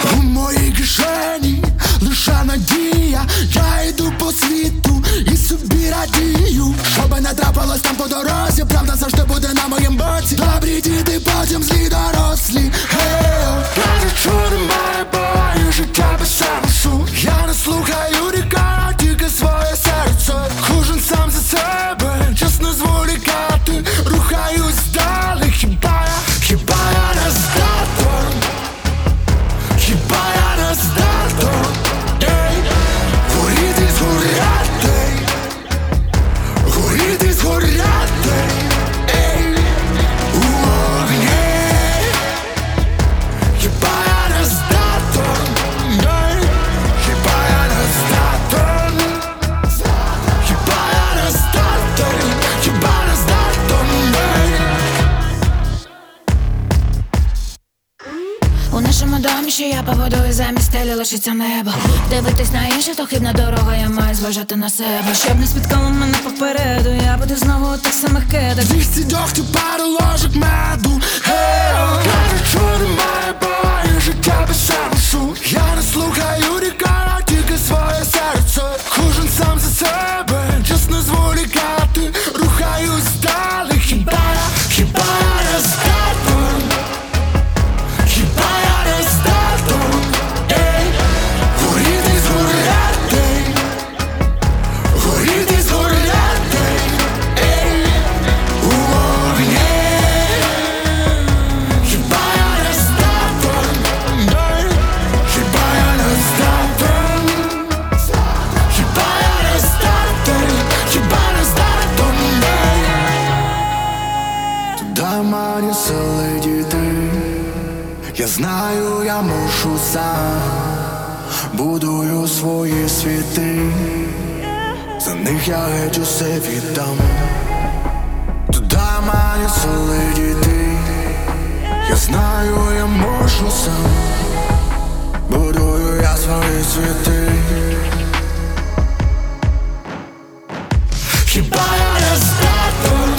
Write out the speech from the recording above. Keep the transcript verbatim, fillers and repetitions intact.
У моїй кишені лише надія. Я йду по світу і собі радію. Щоби не трапилось там по дорозі, правда завжди буде на моїм боці. Добрі діти, потім злі дорослі. Hey, кажуть, що немає Бога і життя без сенсу. Я не слухаю ріка, тільки своє серце. Кожен сам за себе, час не зволікати. Рухаюсь далі, хіба я, хіба я не здатен? Хіба я не здатен? Ей, горіти, згоряти, горіти, згоряти, ей, у вогні. Хіба я не здатен? Ей, хіба я не здатен? Хіба я не здатен? Хіба не здатен? Ей. У нашому домі, що я побудую, замість стелі лишиться небо. Дивитись на інших, то хибна дорога, я маю зважати на себе. Щоб не спіткало мене попереду, я буду знову у тих самих кедах. Двісті дьогтю, пару ложок меду. Hey, кажуть, що немає Бога і життя без сенсу. Я не слухаю ріка, тільки своє серце. Кожен сам за себе, час не зволікати. Рухаюсь далі, хіба я, хіба я не здатен? Хіба я не здатен? Ей, горіти, згоряти, горіти, згоряти, ей, у вогні. Хіба я не здатен? Ей, хіба я не здатен? Хіба я не здатен? Хіба не здатен? Ей. Туди мають сили дійти. Я знаю, я мушу сам. Будую свої світи. За них я геть усе віддам. Туди маю сили дійти. Я знаю, я можу сам. Будую я свої світи. Хіба я не здатен?